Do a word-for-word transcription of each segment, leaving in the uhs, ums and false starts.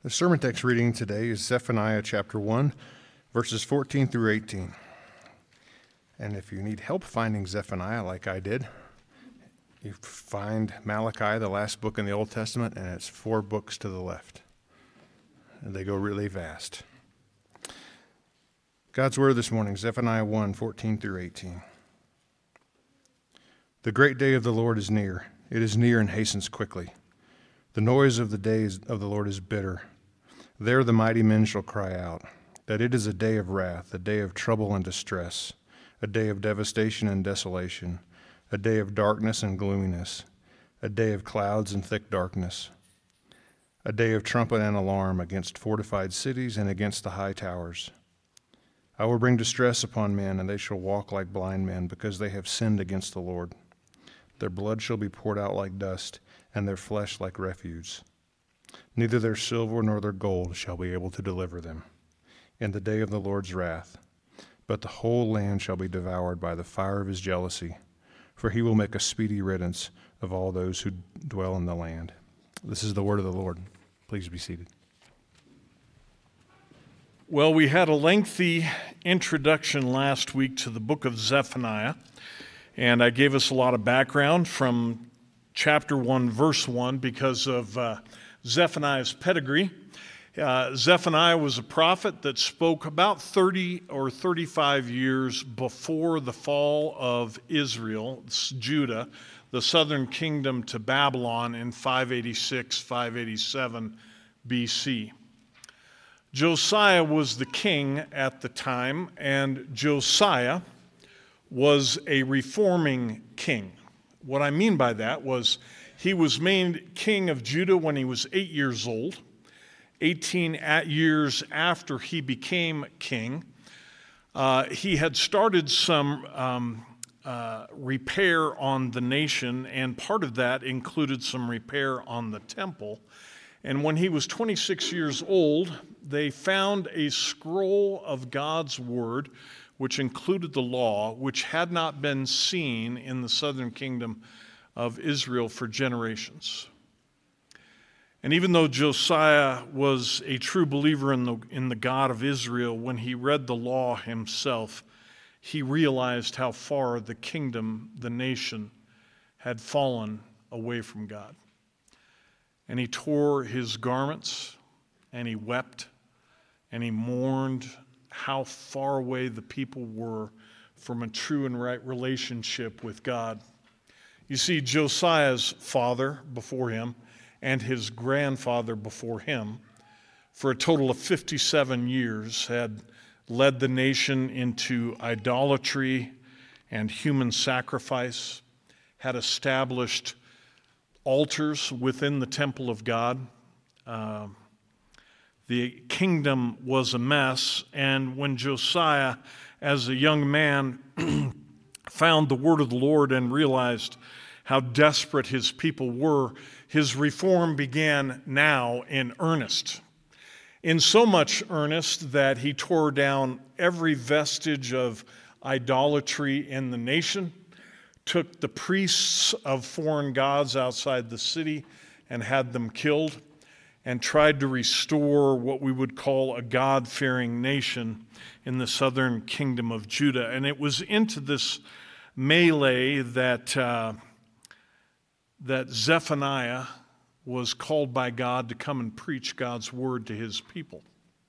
The sermon text reading today is Zephaniah chapter one, verses fourteen through eighteen. And if you need help finding Zephaniah like I did, you find Malachi, the last book in the Old Testament, and it's four books to the left. And they go really fast. God's word this morning, Zephaniah one, fourteen through eighteen. The great day of the Lord is near. It is near and hastens quickly. The noise of the days of the Lord is bitter. There the mighty men shall cry out, that it is a day of wrath, a day of trouble and distress, a day of devastation and desolation, a day of darkness and gloominess, a day of clouds and thick darkness, a day of trumpet and alarm against fortified cities and against the high towers. I will bring distress upon men, and they shall walk like blind men, because they have sinned against the Lord. Their blood shall be poured out like dust, and their flesh like refuse. Neither their silver nor their gold shall be able to deliver them in the day of the Lord's wrath. But the whole land shall be devoured by the fire of his jealousy, for he will make a speedy riddance of all those who dwell in the land. This is the word of the Lord. Please be seated. Well, we had a lengthy introduction last week to the book of Zephaniah, and I gave us a lot of background from chapter one, verse one, because of uh, Zephaniah's pedigree. Uh, Zephaniah was a prophet that spoke about thirty or thirty-five years before the fall of Israel, Judah, the southern kingdom, to Babylon in five eighty-six, five eighty-seven B C. Josiah was the king at the time, and Josiah was a reforming king. What I mean by that was he was made king of Judah when he was eight years old, eighteen years after he became king. Uh, he had started some um, uh, repair on the nation, and part of that included some repair on the temple. And when he was twenty-six years old, they found a scroll of God's word, which included the law, which had not been seen in the southern kingdom of Israel for generations. And even though Josiah was a true believer in the, in the God of Israel, when he read the law himself, he realized how far the kingdom, the nation, had fallen away from God. And he tore his garments, and he wept, and he mourned how far away the people were from a true and right relationship with God. You see, Josiah's father before him and his grandfather before him, for a total of fifty-seven years, had led the nation into idolatry and human sacrifice, had established altars within the temple of God. Uh, the kingdom was a mess, and when Josiah, as a young man, found the word of the Lord and realized how desperate his people were, his reform began now in earnest. In so much earnest that he tore down every vestige of idolatry in the nation, took the priests of foreign gods outside the city and had them killed, and tried to restore what we would call a God-fearing nation in the southern kingdom of Judah. And it was into this melee that, uh, that Zephaniah was called by God to come and preach God's word to his people.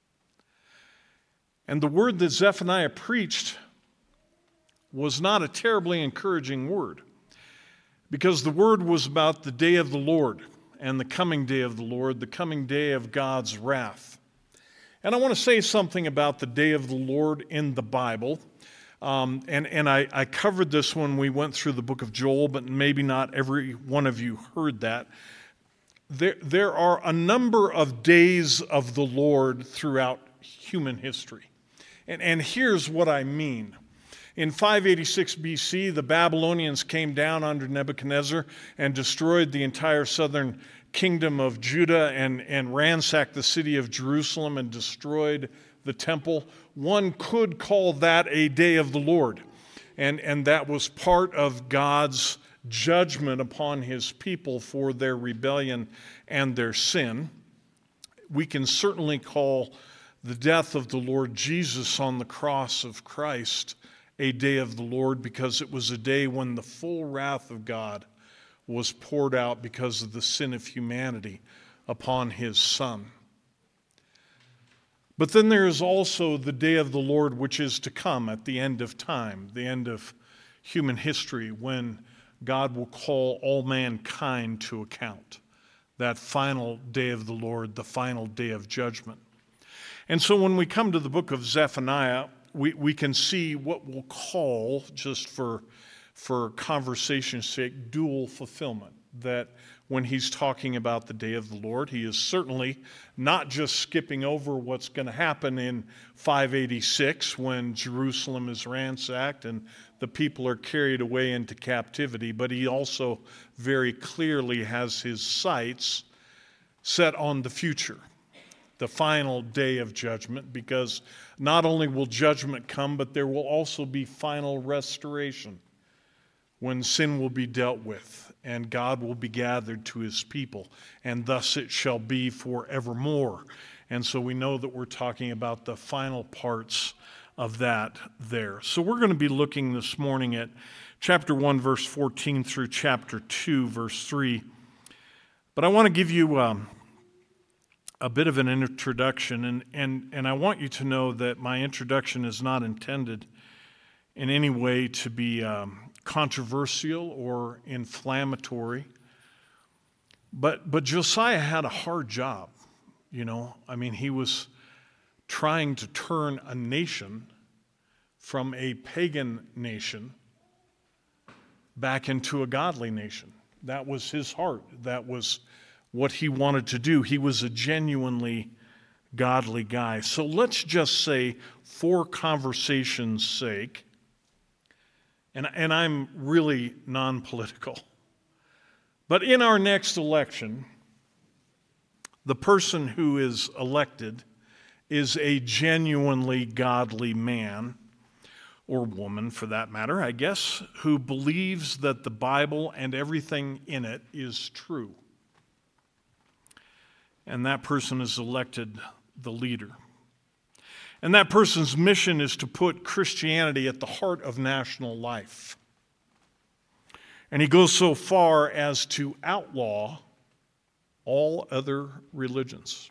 And the word that Zephaniah preached was not a terribly encouraging word, because the word was about the day of the Lord and the coming day of the Lord, the coming day of God's wrath. And I want to say something about the day of the Lord in the Bible. Um, and and I, I covered this when we went through the book of Joel, but maybe not every one of you heard that. There, there are a number of days of the Lord throughout human history. And, and here's what I mean. In five eighty-six B C, the Babylonians came down under Nebuchadnezzar and destroyed the entire southern kingdom of Judah and, and ransacked the city of Jerusalem and destroyed the temple. One could call that a day of the Lord. And, and that was part of God's judgment upon his people for their rebellion and their sin. we can certainly call the death of the Lord Jesus on the cross of Christ a day of the Lord, because it was a day when the full wrath of God was poured out because of the sin of humanity upon his Son. But then there is also the day of the Lord which is to come at the end of time, the end of human history, when God will call all mankind to account. That final day of the Lord, the final day of judgment. And so when we come to the book of Zephaniah, we, we can see what we'll call, just for, for conversation's sake, dual fulfillment. That when he's talking about the day of the Lord, he is certainly not just skipping over what's going to happen in five eighty-six when Jerusalem is ransacked and the people are carried away into captivity, but he also very clearly has his sights set on the future, the final day of judgment, because not only will judgment come, but there will also be final restoration when sin will be dealt with and God will be gathered to his people, and thus it shall be forevermore. And so we know that we're talking about the final parts of that there. So we're going to be looking this morning at chapter one, verse fourteen through chapter two, verse three. But I want to give you um, a bit of an introduction, and, and, and I want you to know that my introduction is not intended in any way to be um, controversial or inflammatory. But, but Josiah had a hard job, you know. I mean, he was trying to turn a nation from a pagan nation back into a godly nation. That was his heart. That was what he wanted to do. He was a genuinely godly guy. So let's just say, for conversation's sake, and, and I'm really non-political, but in our next election, the person who is elected is a genuinely godly man, or woman for that matter, I guess, who believes that the Bible and everything in it is true. And that person is elected the leader. And that person's mission is to put Christianity at the heart of national life. And he goes so far as to outlaw all other religions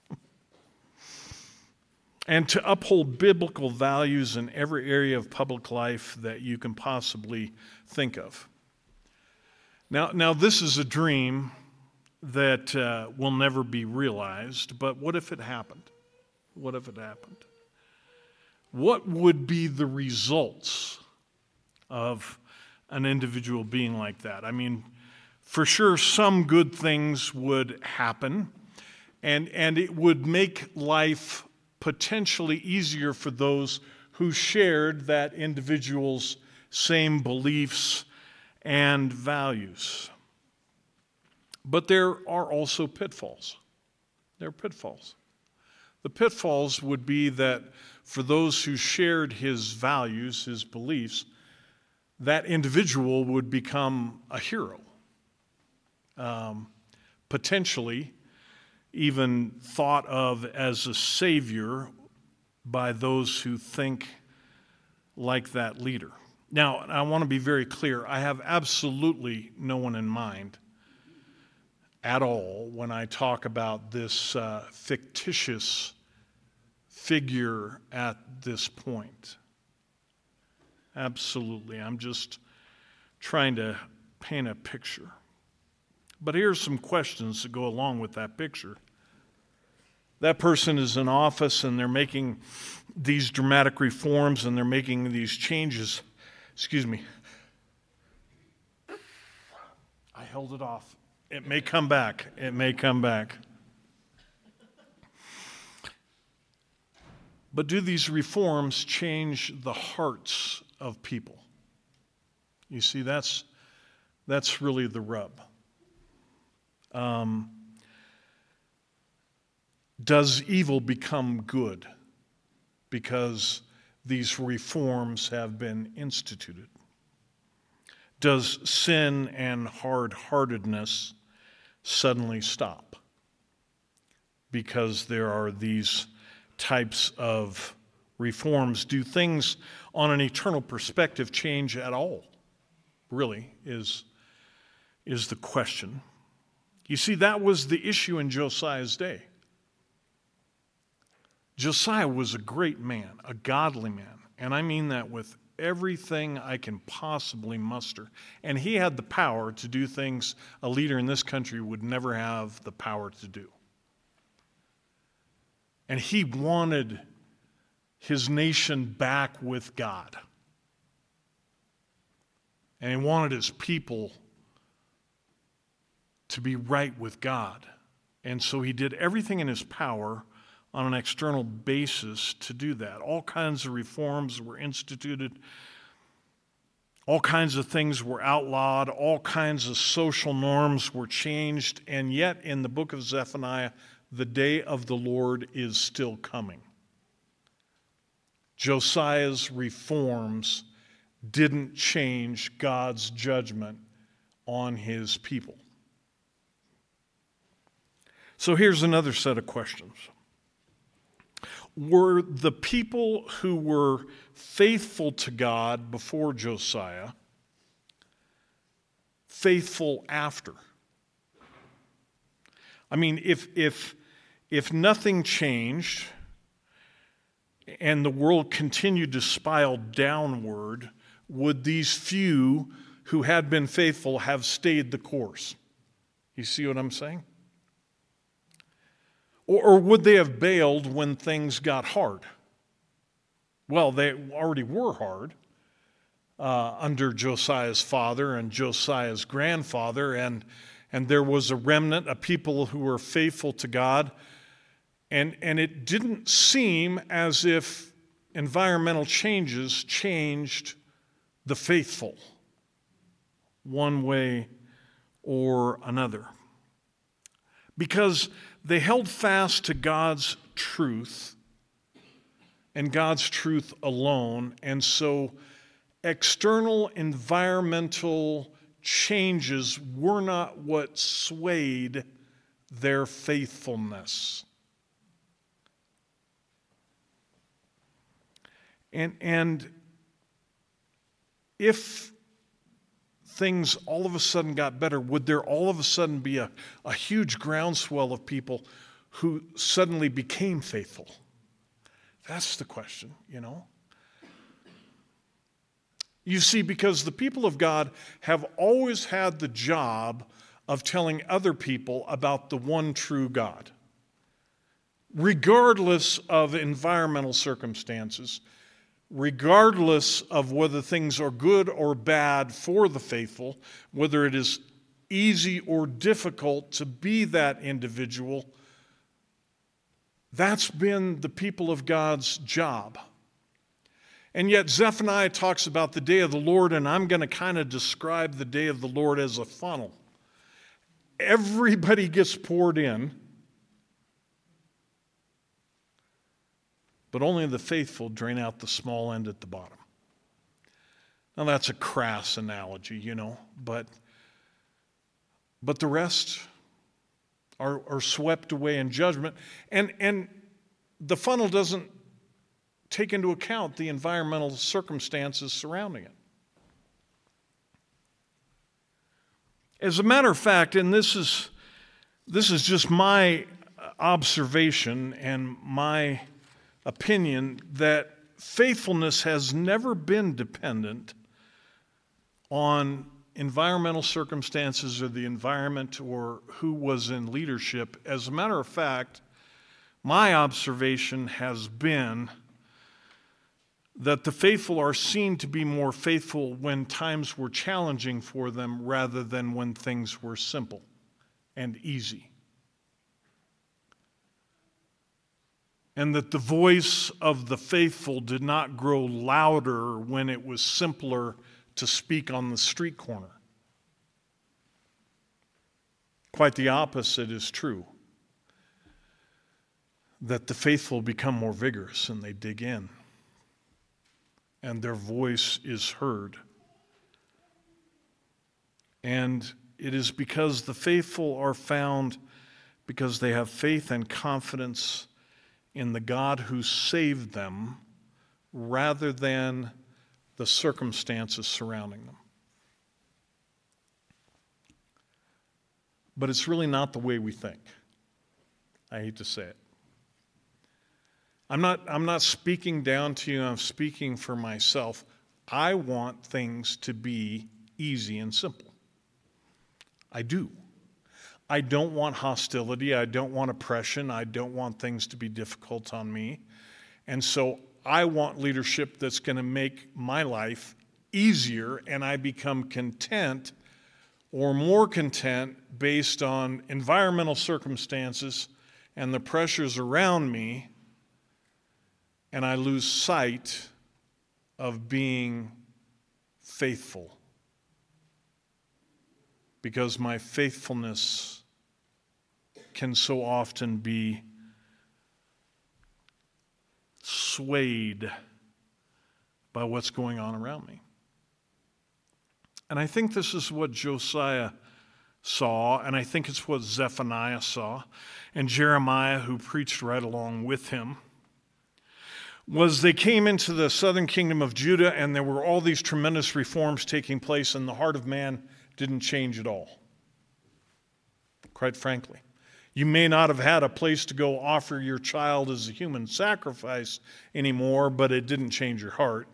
and to uphold biblical values in every area of public life that you can possibly think of. Now, now this is a dream that uh, will never be realized, but what if it happened? What if it happened? What would be the results of an individual being like that? I mean, for sure, some good things would happen, and, and it would make life potentially easier for those who shared that individual's same beliefs and values. But there are also pitfalls. There are pitfalls. The pitfalls would be that for those who shared his values, his beliefs, that individual would become a hero. Um, potentially even thought of as a savior by those who think like that leader. Now, I want to be very clear. I have absolutely no one in mind at all when I talk about this uh, fictitious figure at this point. Absolutely. I'm just trying to paint a picture. But here's some questions that go along with that picture. That person is in office and they're making these dramatic reforms and they're making these changes. Excuse me. I held it off. It may come back. It may come back. But do these reforms change the hearts of people? You see, that's, that's really the rub. Um, does evil become good because these reforms have been instituted? Does sin and hard-heartedness suddenly stop? because there are these types of reforms. Do things on an eternal perspective change at all? Really, is, is the question. You see, that was the issue in Josiah's day. Josiah was a great man, a godly man, and I mean that with everything I can possibly muster. And he had the power to do things a leader in this country would never have the power to do. And he wanted his nation back with God. And he wanted his people to be right with God. And so he did everything in his power on an external basis to do that. All kinds of reforms were instituted. All kinds of things were outlawed. All kinds of social norms were changed. And yet, in the book of Zephaniah, the day of the Lord is still coming. Josiah's reforms didn't change God's judgment on his people. So here's another set of questions. Were the people who were faithful to God before Josiah faithful after? I mean, if if if nothing changed and the world continued to spiral downward, would these few who had been faithful have stayed the course? You see what I'm saying? Or, or would they have bailed when things got hard? Well, they already were hard uh, under Josiah's father and Josiah's grandfather, and, and there was a remnant of people who were faithful to God. And, and it didn't seem as if environmental changes changed the faithful one way or another. Because they held fast to God's truth and God's truth alone, and so external environmental changes were not what swayed their faithfulness. And, and if things all of a sudden got better, would there all of a sudden be a, a huge groundswell of people who suddenly became faithful? That's the question, you know. You see, because the people of God have always had the job of telling other people about the one true God. Regardless of environmental circumstances, regardless of whether things are good or bad for the faithful, whether it is easy or difficult to be that individual, that's been the people of God's job. And yet Zephaniah talks about the day of the Lord, and I'm going to kind of describe the day of the Lord as a funnel. Everybody gets poured in, but only the faithful drain out the small end at the bottom. Now that's a crass analogy, you know, but but the rest are, are swept away in judgment. And, and the funnel doesn't take into account the environmental circumstances surrounding it. As a matter of fact, and this is this is just my observation and my opinion, that faithfulness has never been dependent on environmental circumstances or the environment or who was in leadership. As a matter of fact, my observation has been that the faithful are seen to be more faithful when times were challenging for them rather than when things were simple and easy. And that the voice of the faithful did not grow louder when it was simpler to speak on the street corner. Quite the opposite is true. That the faithful become more vigorous and they dig in, and their voice is heard. And it is because the faithful are found because they have faith and confidence in the God who saved them rather than the circumstances surrounding them. But it's really not the way we think. I hate to say it. I'm not, I'm not speaking down to you, I'm speaking for myself. I want things to be easy and simple. I do. I don't want hostility. I don't want oppression. I don't want things to be difficult on me. And so I want leadership that's going to make my life easier, and I become content or more content based on environmental circumstances and the pressures around me, and I lose sight of being faithful because my faithfulness can so often be swayed by what's going on around me. And I think this is what Josiah saw, and I think it's what Zephaniah saw, and Jeremiah, who preached right along with him, was they came into the southern kingdom of Judah, and there were all these tremendous reforms taking place, and the heart of man didn't change at all, quite frankly. You may not have had a place to go offer your child as a human sacrifice anymore, but it didn't change your heart.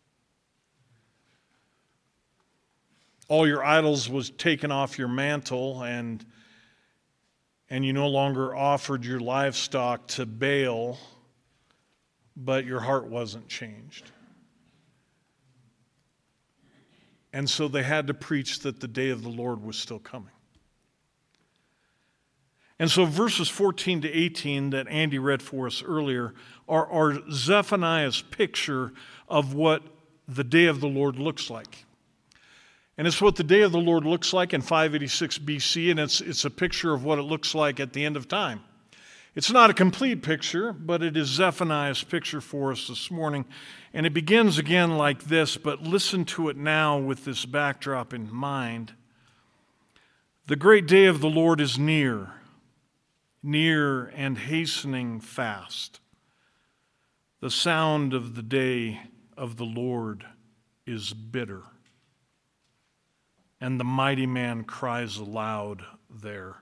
All your idols was taken off your mantle, and, and you no longer offered your livestock to Baal, but your heart wasn't changed. And so they had to preach that the day of the Lord was still coming. And so verses fourteen to eighteen that Andy read for us earlier are, are Zephaniah's picture of what the day of the Lord looks like. And it's what the day of the Lord looks like in five eighty-six B C, and it's, it's a picture of what it looks like at the end of time. It's not a complete picture, but it is Zephaniah's picture for us this morning. And it begins again like this, but listen to it now with this backdrop in mind. The great day of the Lord is near, near and hastening fast. The sound of the day of the Lord is bitter, and the mighty man cries aloud there.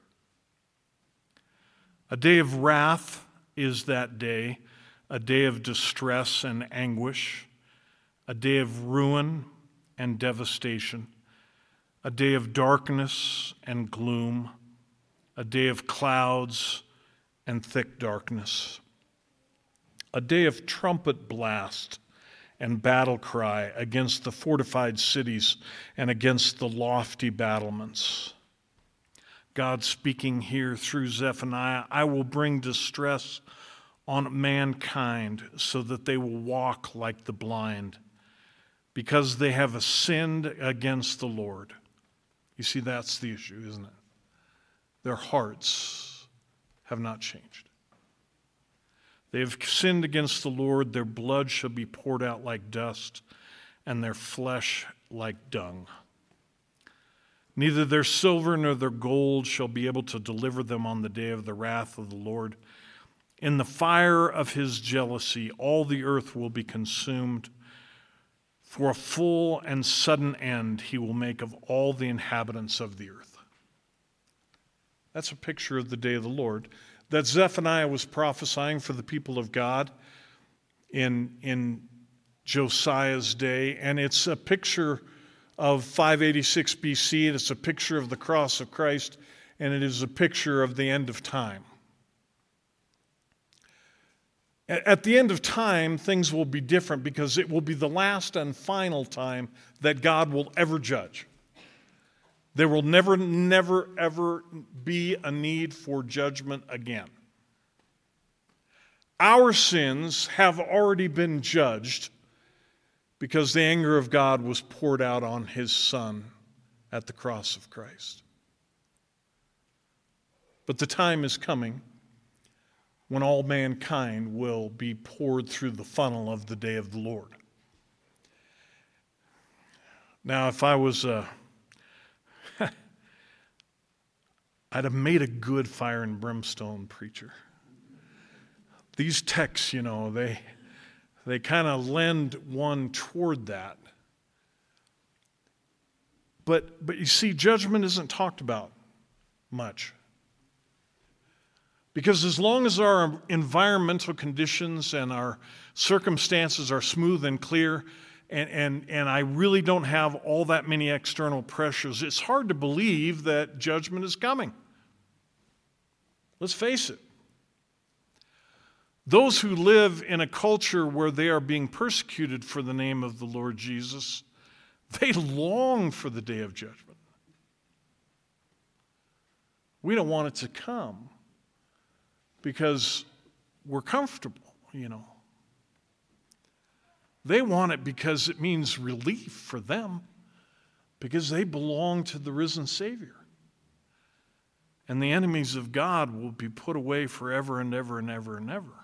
A day of wrath is that day, a day of distress and anguish, a day of ruin and devastation, a day of darkness and gloom, a day of clouds and thick darkness, a day of trumpet blast and battle cry against the fortified cities and against the lofty battlements. God speaking here through Zephaniah, I will bring distress on mankind so that they will walk like the blind because they have sinned against the Lord. You see, that's the issue, isn't it? Their hearts have not changed. They have sinned against the Lord. Their blood shall be poured out like dust, and their flesh like dung. Neither their silver nor their gold shall be able to deliver them on the day of the wrath of the Lord. In the fire of his jealousy, all the earth will be consumed. For a full and sudden end he will make of all the inhabitants of the earth. That's a picture of the day of the Lord that Zephaniah was prophesying for the people of God in, in Josiah's day. And it's a picture of five eighty-six B C, and it's a picture of the cross of Christ, and it is a picture of the end of time. At the end of time, things will be different because it will be the last and final time that God will ever judge. There will never, never, ever be a need for judgment again. Our sins have already been judged because the anger of God was poured out on his Son at the cross of Christ. But the time is coming when all mankind will be poured through the funnel of the day of the Lord. Now, if I was a I'd have made a good fire and brimstone preacher. These texts, you know, they they kind of lend one toward that. But but you see, judgment isn't talked about much. Because as long as our environmental conditions and our circumstances are smooth and clear, and, and, and I really don't have all that many external pressures, it's hard to believe that judgment is coming. Let's face it. Those who live in a culture where they are being persecuted for the name of the Lord Jesus, they long for the day of judgment. We don't want it to come because we're comfortable, you know. They want it because it means relief for them, because they belong to the risen Savior. And the enemies of God will be put away forever and ever and ever and ever.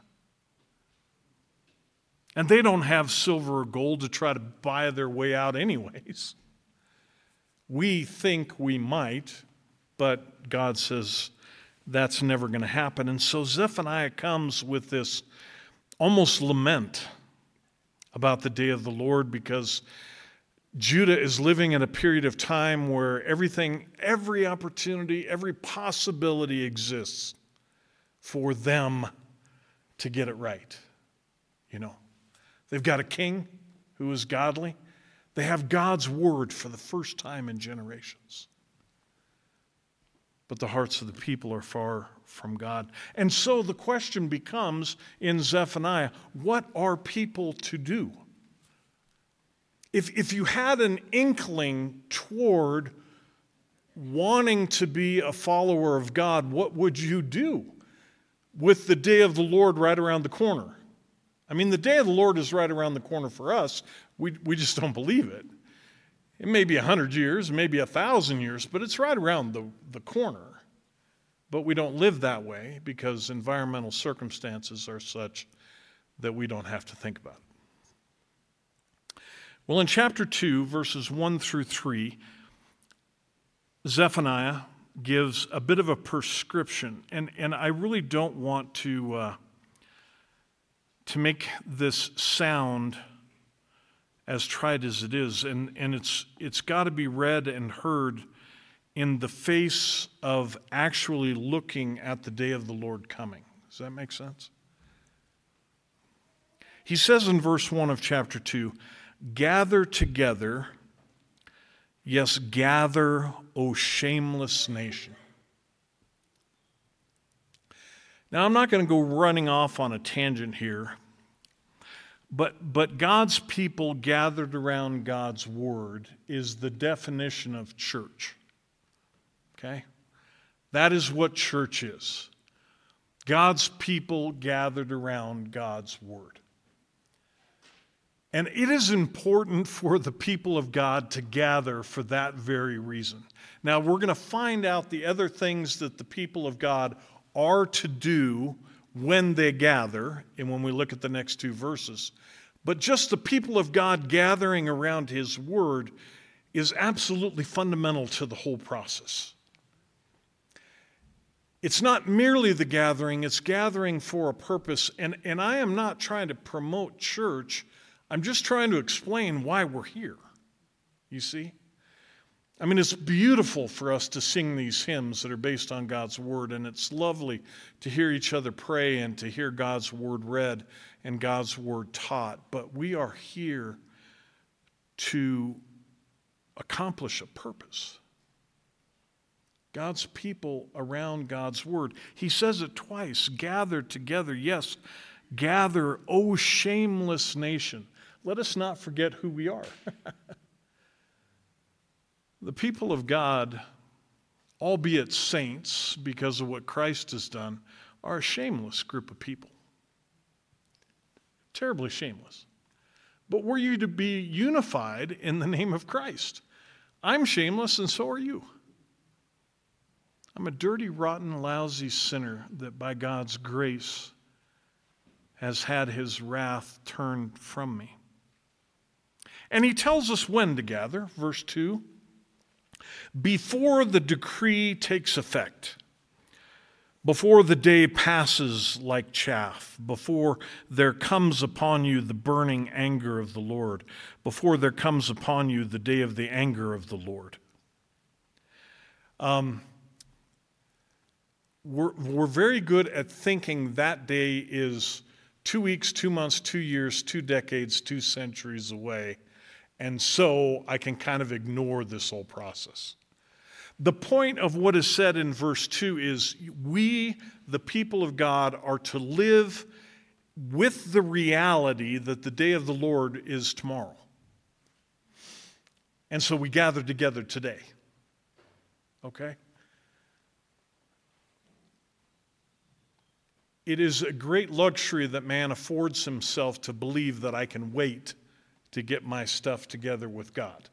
And they don't have silver or gold to try to buy their way out anyways. We think we might, but God says that's never going to happen. And so Zephaniah comes with this almost lament about the day of the Lord, because Judah is living in a period of time where everything, every opportunity, every possibility exists for them to get it right. You know, they've got a king who is godly. They have God's word for the first time in generations. But the hearts of the people are far from God. And so the question becomes in Zephaniah, what are people to do? If, if you had an inkling toward wanting to be a follower of God, what would you do with the day of the Lord right around the corner? I mean, the day of the Lord is right around the corner for us. We, we just don't believe it. It may be a hundred years, maybe a thousand years, but it's right around the, the corner. But we don't live that way because environmental circumstances are such that we don't have to think about it. Well, in chapter two, verses one through three, Zephaniah gives a bit of a prescription. And, and I really don't want to, uh, to make this sound as trite as it is, and, and it's it's got to be read and heard in the face of actually looking at the day of the Lord coming. Does that make sense? He says in verse one of chapter two, "Gather together, yes, gather, O shameless nation." Now, I'm not going to go running off on a tangent here. But, but God's people gathered around God's word is the definition of church. Okay? That is what church is. God's people gathered around God's word. And it is important for the people of God to gather for that very reason. Now, we're going to find out the other things that the people of God are to do when they gather, and when we look at the next two verses. But just the people of God gathering around His Word is absolutely fundamental to the whole process. It's not merely the gathering, it's gathering for a purpose. And, and I am not trying to promote church, I'm just trying to explain why we're here. You see? I mean, it's beautiful for us to sing these hymns that are based on God's Word, and it's lovely to hear each other pray and to hear God's Word read and God's Word taught. But we are here to accomplish a purpose. God's people around God's Word. He says it twice, gather together. Yes, gather, O shameless nation. Let us not forget who we are. The people of God, albeit saints because of what Christ has done, are a shameless group of people. Terribly shameless. But we're you to be unified in the name of Christ. I'm shameless and so are you. I'm a dirty, rotten, lousy sinner that by God's grace has had His wrath turned from me. And He tells us when to gather, verse two. Before the decree takes effect, before the day passes like chaff, before there comes upon you the burning anger of the Lord, before there comes upon you the day of the anger of the Lord. Um, we're, we're very good at thinking that day is two weeks, two months, two years, two decades, two centuries away, and so I can kind of ignore this whole process. The point of what is said in verse two is we, the people of God, are to live with the reality that the day of the Lord is tomorrow. And so we gather together today. Okay? It is a great luxury that man affords himself to believe that I can wait to get my stuff together with God.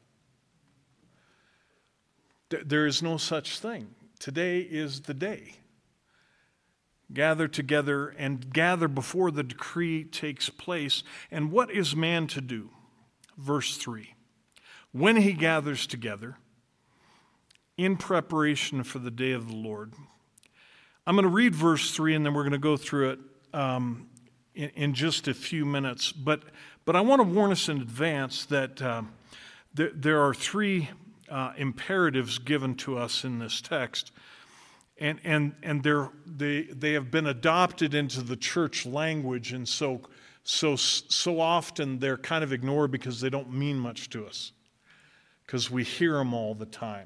There is no such thing. Today is the day. Gather together and gather before the decree takes place. And what is man to do? Verse three. When he gathers together in preparation for the day of the Lord. I'm going to read verse three and then we're going to go through it um, in, in just a few minutes. But, but I want to warn us in advance that um, there, there are three Uh, imperatives given to us in this text, and and and they're they they have been adopted into the church language, and so so so often they're kind of ignored because they don't mean much to us, because we hear them all the time.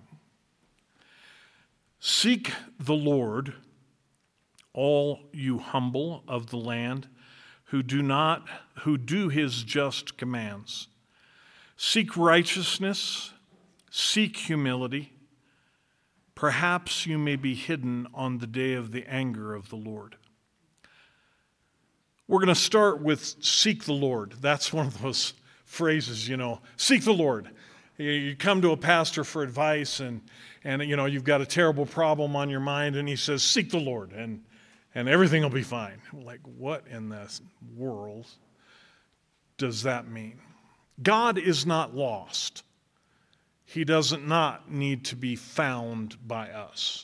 Seek the Lord, all you humble of the land, who do not who do His just commands. Seek righteousness. Seek humility. Perhaps you may be hidden on the day of the anger of the Lord. We're going to start with seek the Lord. That's one of those phrases, you know, seek the Lord. You come to a pastor for advice and, and you know, you've got a terrible problem on your mind and he says, seek the Lord and, and everything will be fine. Like, what in this world does that mean? God is not lost. He does not need to be found by us.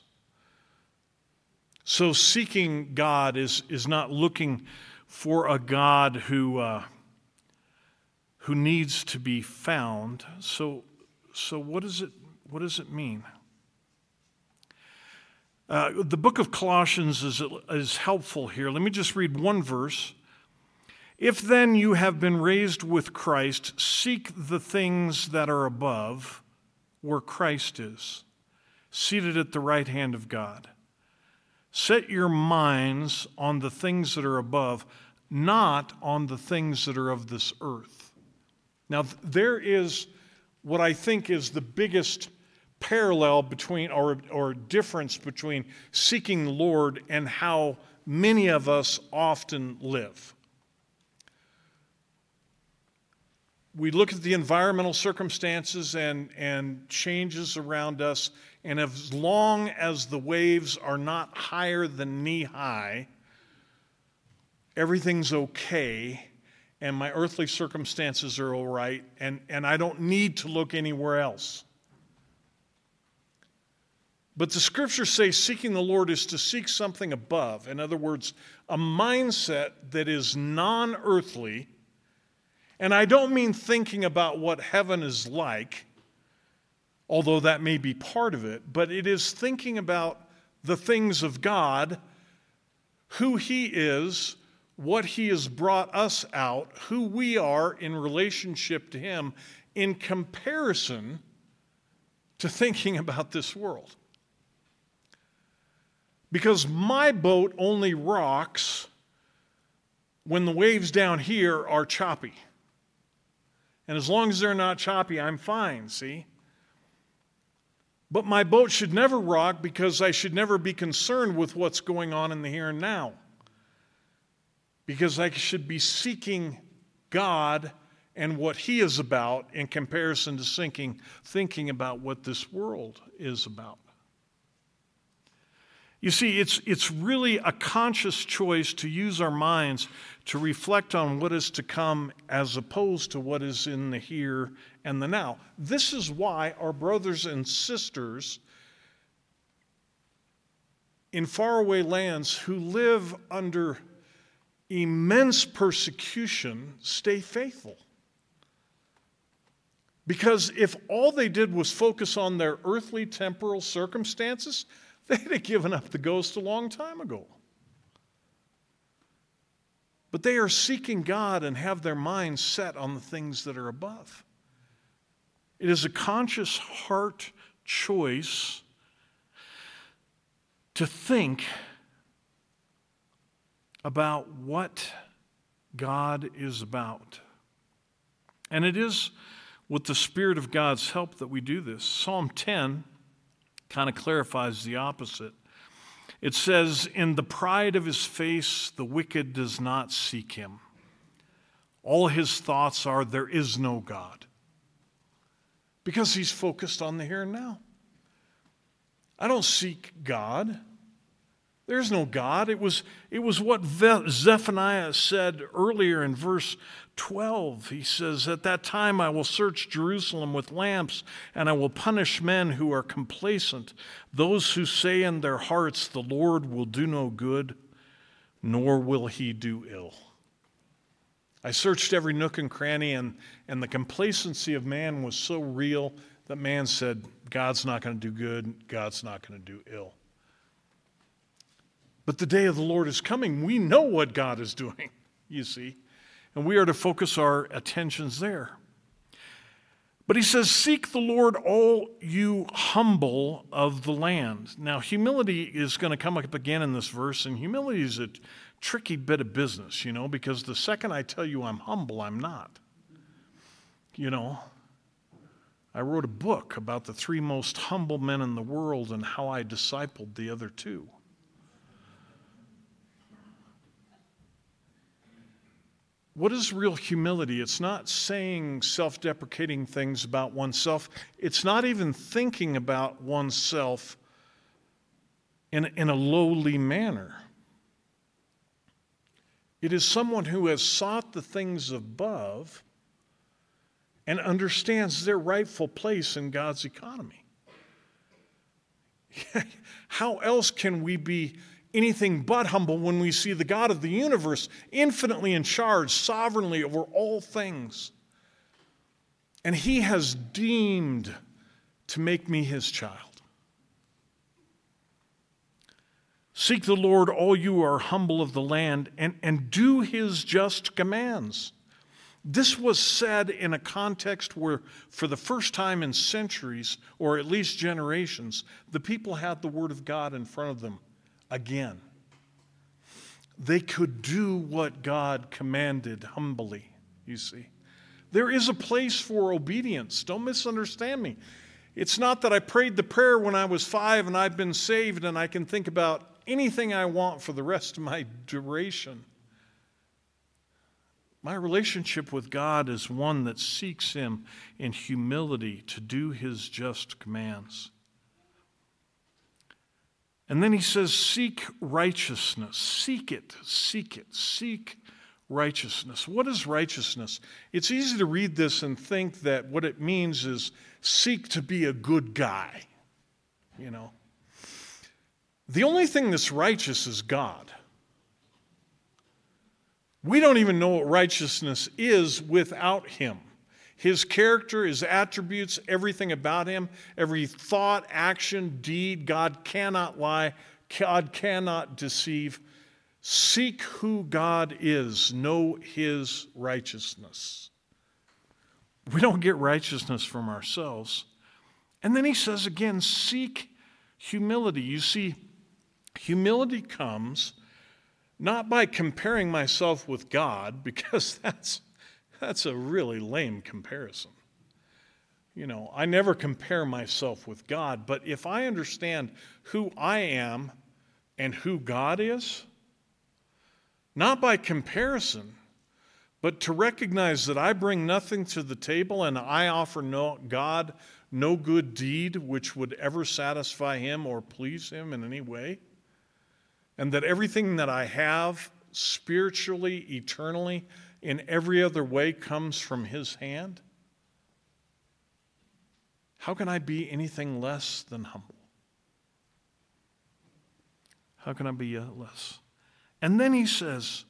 So seeking God is, is not looking for a God who, uh, who needs to be found. So, so what, is it, what does it mean? Uh, the book of Colossians is, is helpful here. Let me just read one verse. If then you have been raised with Christ, seek the things that are above, where Christ is, seated at the right hand of God. Set your minds on the things that are above, not on the things that are of this earth. Now, there is what I think is the biggest parallel between, or, or difference between seeking the Lord and how many of us often live. We look at the environmental circumstances and, and changes around us, and as long as the waves are not higher than knee-high, everything's okay, and my earthly circumstances are all right, and, and I don't need to look anywhere else. But the scriptures say seeking the Lord is to seek something above. In other words, a mindset that is non-earthly. And I don't mean thinking about what heaven is like, although that may be part of it, but it is thinking about the things of God, who He is, what He has brought us out, who we are in relationship to Him, in comparison to thinking about this world. Because my boat only rocks when the waves down here are choppy. And as long as they're not choppy, I'm fine, see? But my boat should never rock because I should never be concerned with what's going on in the here and now. Because I should be seeking God and what He is about in comparison to thinking, thinking about what this world is about. You see, it's, it's really a conscious choice to use our minds to reflect on what is to come as opposed to what is in the here and the now. This is why our brothers and sisters in faraway lands who live under immense persecution stay faithful. Because if all they did was focus on their earthly temporal circumstances, they'd have given up the ghost a long time ago. But they are seeking God and have their minds set on the things that are above. It is a conscious heart choice to think about what God is about. And it is with the Spirit of God's help that we do this. Psalm ten kind of clarifies the opposite. It says, "In the pride of his face, the wicked does not seek him. All his thoughts are, there is no God." Because he's focused on the here and now. I don't seek God. There's no God. It was, it was what Zephaniah said earlier in verse twelve. He says, "At that time I will search Jerusalem with lamps, and I will punish men who are complacent, those who say in their hearts, the Lord will do no good, nor will he do ill." I searched every nook and cranny, and, and the complacency of man was so real that man said, God's not going to do good, God's not going to do ill. But the day of the Lord is coming. We know what God is doing, you see. And we are to focus our attentions there. But he says, "Seek the Lord, all you humble of the land." Now, humility is going to come up again in this verse, and humility is a tricky bit of business, you know, because the second I tell you I'm humble, I'm not. You know, I wrote a book about the three most humble men in the world and how I discipled the other two. What is real humility? It's not saying self-deprecating things about oneself. It's not even thinking about oneself in, in a lowly manner. It is someone who has sought the things above and understands their rightful place in God's economy. How else can we be anything but humble when we see the God of the universe infinitely in charge, sovereignly over all things? And he has deemed to make me his child. "Seek the Lord, all you are humble of the land, and, and do his just commands." This was said in a context where, for the first time in centuries, or at least generations, the people had the word of God in front of them. Again, they could do what God commanded humbly, you see. There is a place for obedience. Don't misunderstand me. It's not that I prayed the prayer when I was five and I've been saved and I can think about anything I want for the rest of my duration. My relationship with God is one that seeks him in humility to do his just commands. And then he says, seek righteousness. Seek it, seek it, seek righteousness. What is righteousness? It's easy to read this and think that what it means is seek to be a good guy, you know. The only thing that's righteous is God. We don't even know what righteousness is without him. His character, his attributes, everything about him, every thought, action, deed, God cannot lie, God cannot deceive. Seek who God is, know his righteousness. We don't get righteousness from ourselves. And then he says again, seek humility. You see, humility comes not by comparing myself with God, because that's That's a really lame comparison. You know, I never compare myself with God, but if I understand who I am and who God is, not by comparison, but to recognize that I bring nothing to the table and I offer no God no good deed which would ever satisfy him or please him in any way, and that everything that I have spiritually, eternally, in every other way comes from his hand, how can I be anything less than humble? How can I be uh, less? And then he says,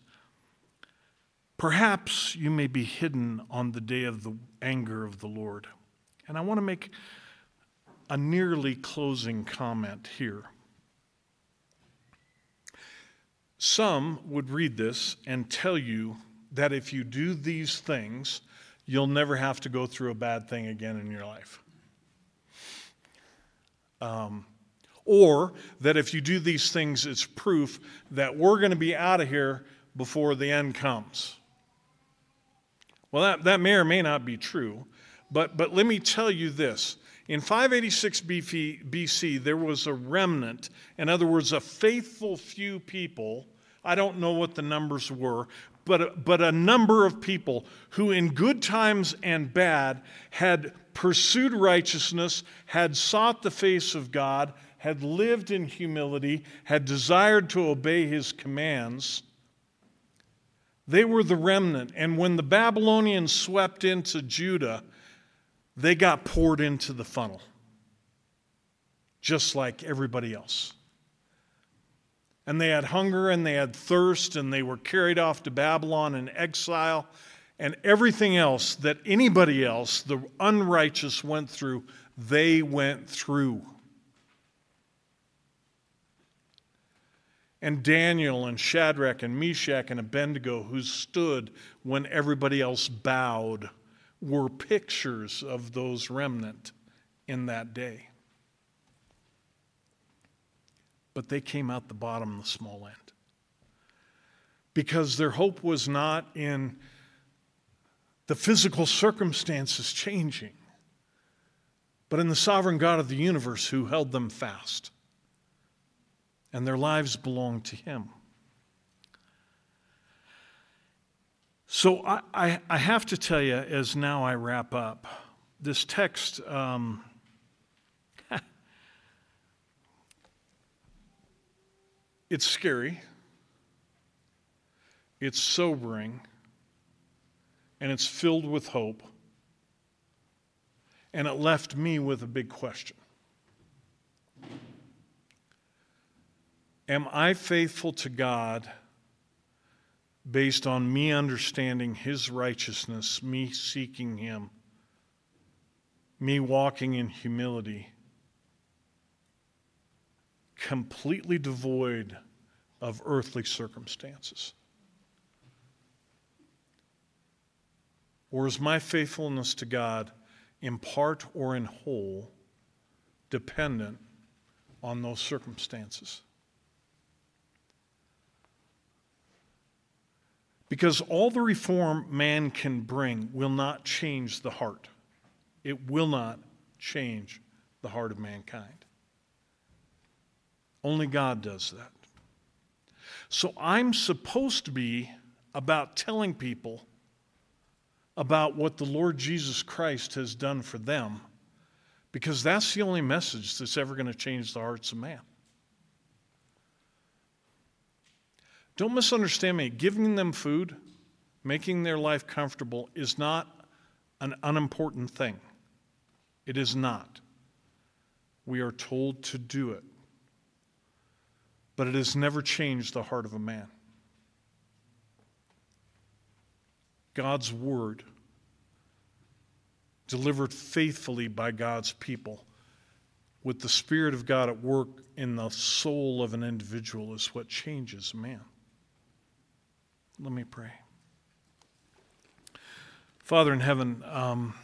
perhaps you may be hidden on the day of the anger of the Lord. And I want to make a nearly closing comment here. Some would read this and tell you that if you do these things, you'll never have to go through a bad thing again in your life. Um, or that if you do these things, it's proof that we're going to be out of here before the end comes. Well, that, that may or may not be true, but, but let me tell you this. In five eighty-six B C, there was a remnant, in other words, a faithful few people. I don't know what the numbers were, but a, but a number of people who in good times and bad had pursued righteousness, had sought the face of God, had lived in humility, had desired to obey his commands. They were the remnant. And when the Babylonians swept into Judah, they got poured into the funnel, just like everybody else. And they had hunger and they had thirst and they were carried off to Babylon in exile, and everything else that anybody else, the unrighteous, went through, they went through. And Daniel and Shadrach and Meshach and Abednego, who stood when everybody else bowed, were pictures of those remnant in that day. But they came out the bottom, the small end. Because their hope was not in the physical circumstances changing, but in the sovereign God of the universe who held them fast. And their lives belonged to him. So I, I, I have to tell you, as now I wrap up, this text, um, it's scary, it's sobering, and it's filled with hope, and it left me with a big question. Am I faithful to God based on me understanding his righteousness, me seeking him, me walking in humility, completely devoid of earthly circumstances? Or is my faithfulness to God in part or in whole dependent on those circumstances? Because all the reform man can bring will not change the heart. It will not change the heart of mankind. Only God does that. So I'm supposed to be about telling people about what the Lord Jesus Christ has done for them, because that's the only message that's ever going to change the hearts of man. Don't misunderstand me. Giving them food, making their life comfortable is not an unimportant thing. It is not. We are told to do it. But it has never changed the heart of a man. God's word, delivered faithfully by God's people, with the Spirit of God at work in the soul of an individual, is what changes man. Let me pray. Father in heaven, um,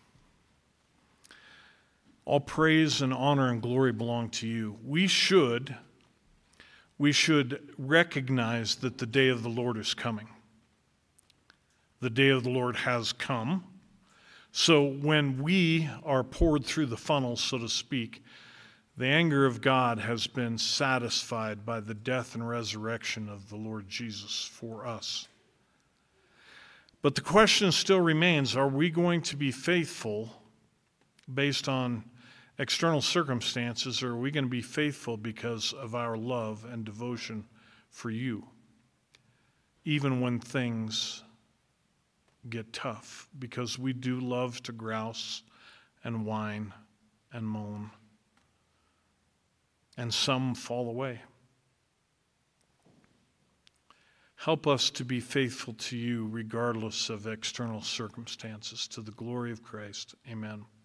all praise and honor and glory belong to you. We should, we should recognize that the day of the Lord is coming. The day of the Lord has come. So when we are poured through the funnel, so to speak, the anger of God has been satisfied by the death and resurrection of the Lord Jesus for us. But the question still remains, are we going to be faithful based on external circumstances, or are we going to be faithful because of our love and devotion for you, even when things get tough? Because we do love to grouse and whine and moan, and some fall away. Help us to be faithful to you regardless of external circumstances, to the glory of Christ. Amen.